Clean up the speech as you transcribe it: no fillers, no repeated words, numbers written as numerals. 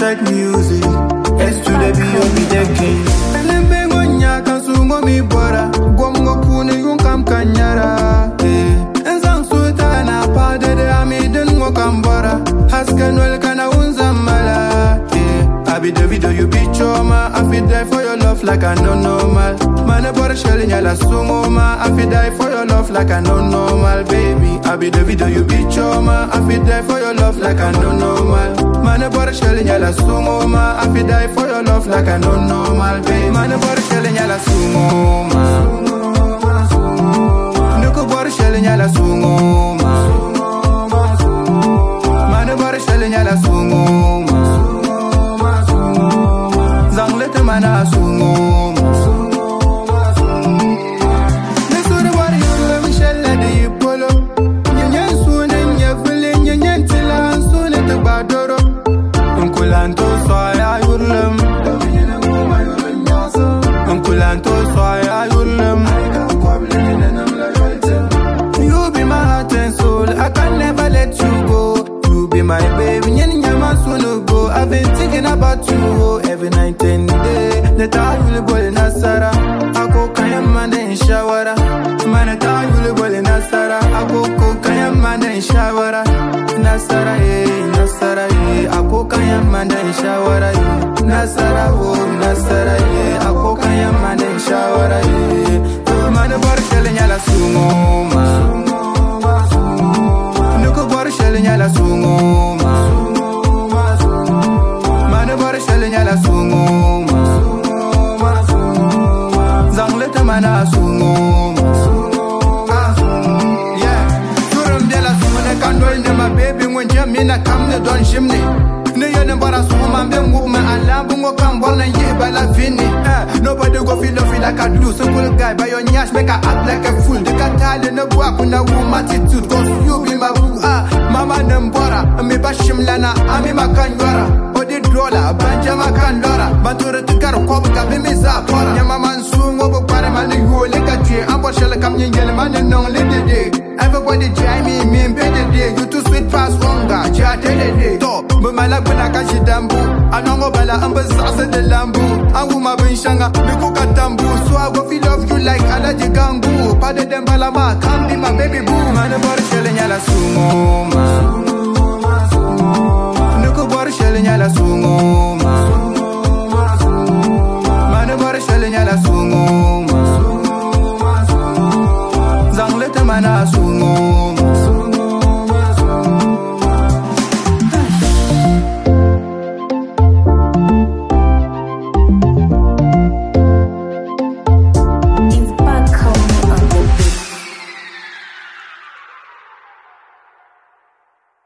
like music. S to the B, you'll be the king. And then bang on ya, can soon go me bora. Gomgo pune, you come kanyara. And some sultana, pardon the army, then go kambora. Haskan well, kana unzamala. I be the video, you be choma. I feel die for your love like I know normal. Man, bora shelling yala sungoma. I feel die for your love like I know normal, baby. I be the video, you be choma. I feel die for your love like I know normal. Man, bora shelling yala sungoma. I feel die for your love like I know normal, baby. Man, bora shelling yala sungoma. Nuku bora shelling yala sungoma. Man, bora shelling yala sungoma. Zang lete mana sungoma. Nesuri wari yuru mishelle de yipolo. Nyenyen sune nyevile nyenyen tila sune te badoro. Unkulanto soya yurlem. Unkulanto soya yurlem. You be my heart and soul, I can never let you go. You be my baby, nyama sunu go. I've been thinking about you every night and day. The time you will nasara, I go kayam man in shawara. Man, the time you will nasara, I go kayam man in shawara. Nasara, nasara, I go kayam man in shawara. Nasara, nasara, I go kayam man in shawara. Man, bar shelling yala sungoma. Nuku bar shelling yala sungoma. Man, bar shelling yala sungoma. Zang lete mana sungoma. Yeah, surum de la sumane kandol de my baby when jamina kam ne don shimni. Ne yene bara suma be nguma ala bungo kam bona ye bala fini. Nobody go feel like I do. Simple guy by your nyash make I act like a fool. They can't tell you no boy kuna woman attitude. Cause you be my boo. Mama nembora me bashim lana ami makanyora. Odi dola banja makandora. Banture tukaro kobu kabe me zapora. Nyama mansungo go pare mani hole kati. Ambo shele kam nyengele mani nong lede. Everybody try me bede day. You too sweet fast wonga. Jatele day. Top. But my love when I catch it dambu. Anongo bala ambasasa de lambu. Anguma benshanga. Biku katambu. So I go feel love you like alaji gangu. Pade dembala ma. Come be my baby boo. Man bora shele nyala sungoma. Nuku bora shele nyala sungoma. Man bora shele nyala sungoma. Zang lete mana sungoma.